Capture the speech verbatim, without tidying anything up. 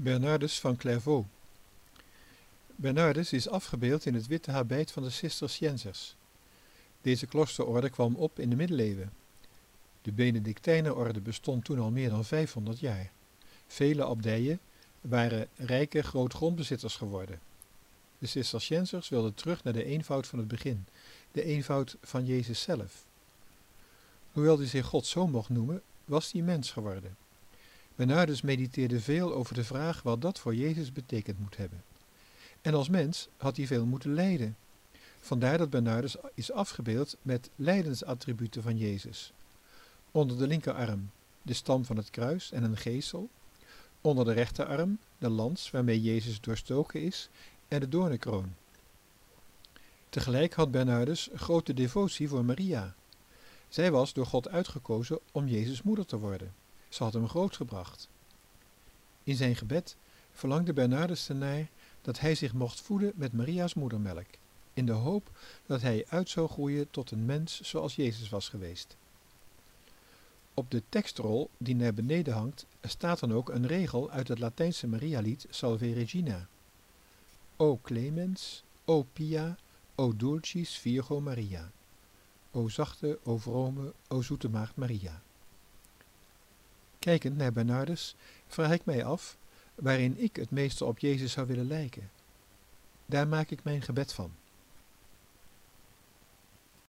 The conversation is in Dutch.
Bernardus van Clairvaux. Bernardus is afgebeeld in het witte habit van de Cisterciënsers. Deze kloosterorde kwam op in de middeleeuwen. De Benedictijnerorde bestond toen al meer dan vijfhonderd jaar. Vele abdijen waren rijke grootgrondbezitters geworden. De Cisterciënsers wilden terug naar de eenvoud van het begin, de eenvoud van Jezus zelf. Hoewel hij zich Gods zoon mocht noemen, was hij mens geworden. Bernardus mediteerde veel over de vraag wat dat voor Jezus betekend moet hebben. En als mens had hij veel moeten lijden. Vandaar dat Bernardus is afgebeeld met lijdensattributen van Jezus. Onder de linkerarm de stam van het kruis en een geesel. Onder de rechterarm de lans waarmee Jezus doorstoken is en de doornenkroon. Tegelijk had Bernardus grote devotie voor Maria. Zij was door God uitgekozen om Jezus moeder te worden. Ze had hem grootgebracht. In zijn gebed verlangde Bernardus ernaar dat hij zich mocht voeden met Maria's moedermelk, in de hoop dat hij uit zou groeien tot een mens zoals Jezus was geweest. Op de tekstrol die naar beneden hangt staat dan ook een regel uit het Latijnse Marialied Salve Regina. O clemens, o pia, o dulcis Virgo Maria. O zachte, o vrome, o zoete maagd Maria. Kijkend naar Bernardus vraag ik mij af waarin ik het meeste op Jezus zou willen lijken. Daar maak ik mijn gebed van.